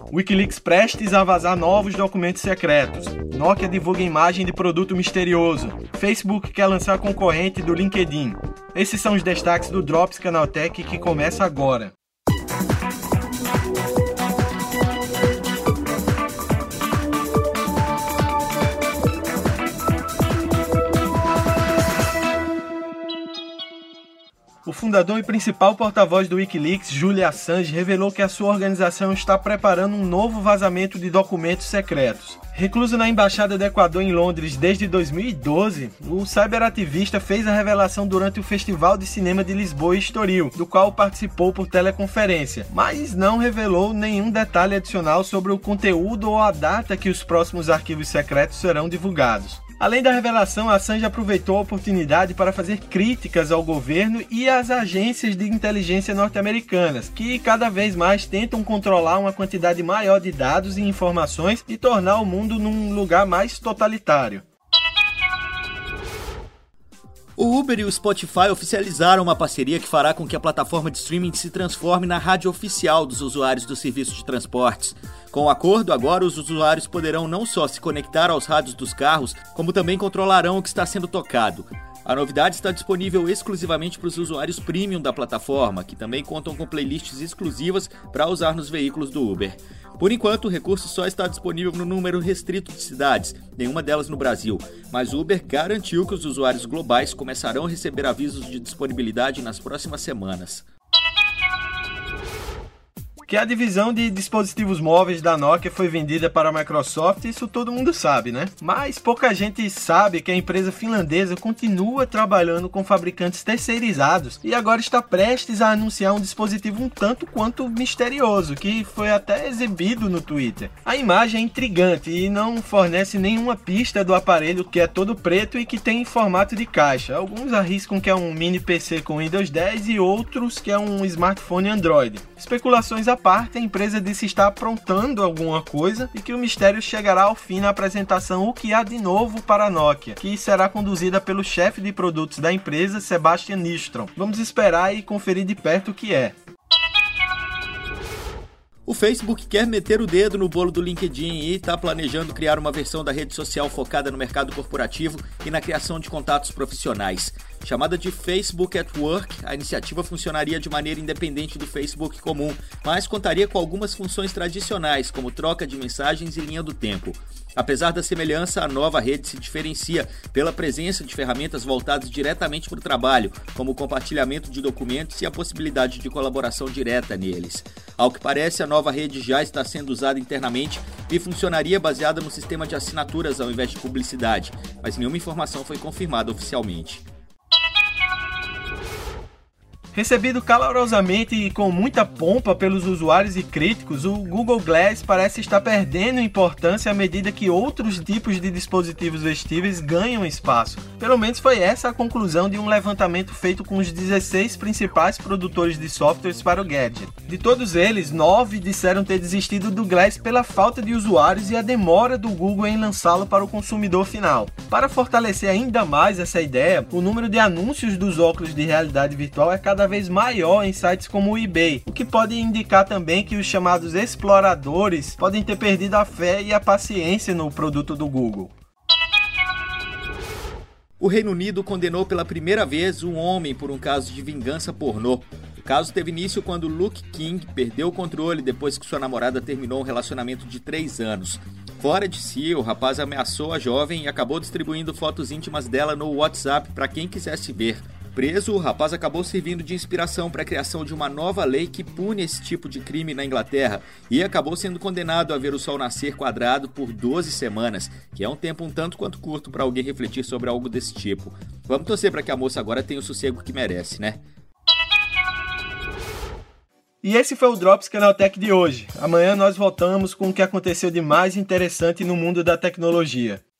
Wikileaks prestes a vazar novos documentos secretos. Nokia divulga imagem de produto misterioso. Facebook quer lançar concorrente do LinkedIn. Esses são os destaques do Drops Canaltech que começa agora. O fundador e principal porta-voz do Wikileaks, Julian Assange, revelou que a sua organização está preparando um novo vazamento de documentos secretos. Recluso na Embaixada do Equador em Londres desde 2012, o cyberativista fez a revelação durante o Festival de Cinema de Lisboa e Estoril, do qual participou por teleconferência, mas não revelou nenhum detalhe adicional sobre o conteúdo ou a data que os próximos arquivos secretos serão divulgados. Além da revelação, Assange aproveitou a oportunidade para fazer críticas ao governo e às agências de inteligência norte-americanas, que cada vez mais tentam controlar uma quantidade maior de dados e informações e tornar o mundo num lugar mais totalitário. O Uber e o Spotify oficializaram uma parceria que fará com que a plataforma de streaming se transforme na rádio oficial dos usuários do serviço de transportes. Com o acordo, agora os usuários poderão não só se conectar aos rádios dos carros, como também controlarão o que está sendo tocado. A novidade está disponível exclusivamente para os usuários premium da plataforma, que também contam com playlists exclusivas para usar nos veículos do Uber. Por enquanto, o recurso só está disponível no número restrito de cidades, nenhuma delas no Brasil, mas o Uber garantiu que os usuários globais começarão a receber avisos de disponibilidade nas próximas semanas. Que a divisão de dispositivos móveis da Nokia foi vendida para a Microsoft, isso todo mundo sabe, né? Mas pouca gente sabe que a empresa finlandesa continua trabalhando com fabricantes terceirizados e agora está prestes a anunciar um dispositivo um tanto quanto misterioso, que foi até exibido no Twitter. A imagem é intrigante e não fornece nenhuma pista do aparelho, que é todo preto e que tem formato de caixa. Alguns arriscam que é um mini PC com Windows 10 e outros que é um smartphone Android. Especulações à parte, a empresa disse estar aprontando alguma coisa e que o mistério chegará ao fim na apresentação O que há de novo para a Nokia, que será conduzida pelo chefe de produtos da empresa, Sebastian Nystrom. Vamos esperar e conferir de perto o que é. O Facebook quer meter o dedo no bolo do LinkedIn e está planejando criar uma versão da rede social focada no mercado corporativo e na criação de contatos profissionais. Chamada de Facebook at Work, a iniciativa funcionaria de maneira independente do Facebook comum, mas contaria com algumas funções tradicionais, como troca de mensagens e linha do tempo. Apesar da semelhança, a nova rede se diferencia pela presença de ferramentas voltadas diretamente para o trabalho, como o compartilhamento de documentos e a possibilidade de colaboração direta neles. Ao que parece, a nova rede já está sendo usada internamente e funcionaria baseada no sistema de assinaturas ao invés de publicidade, mas nenhuma informação foi confirmada oficialmente. Recebido calorosamente e com muita pompa pelos usuários e críticos, o Google Glass parece estar perdendo importância à medida que outros tipos de dispositivos vestíveis ganham espaço. Pelo menos foi essa a conclusão de um levantamento feito com os 16 principais produtores de softwares para o gadget. De todos eles, 9 disseram ter desistido do Glass pela falta de usuários e a demora do Google em lançá-lo para o consumidor final. Para fortalecer ainda mais essa ideia, o número de anúncios dos óculos de realidade virtual é cada vez maior em sites como o eBay, o que pode indicar também que os chamados exploradores podem ter perdido a fé e a paciência no produto do Google. O Reino Unido condenou pela primeira vez um homem por um caso de vingança pornô. O caso teve início quando Luke King perdeu o controle depois que sua namorada terminou um relacionamento de 3 anos. Fora de si, o rapaz ameaçou a jovem e acabou distribuindo fotos íntimas dela no WhatsApp para quem quisesse ver. Preso, o rapaz acabou servindo de inspiração para a criação de uma nova lei que pune esse tipo de crime na Inglaterra e acabou sendo condenado a ver o sol nascer quadrado por 12 semanas, que é um tempo um tanto quanto curto para alguém refletir sobre algo desse tipo. Vamos torcer para que a moça agora tenha o sossego que merece, né? E esse foi o Drops Canaltech de hoje. Amanhã nós voltamos com o que aconteceu de mais interessante no mundo da tecnologia.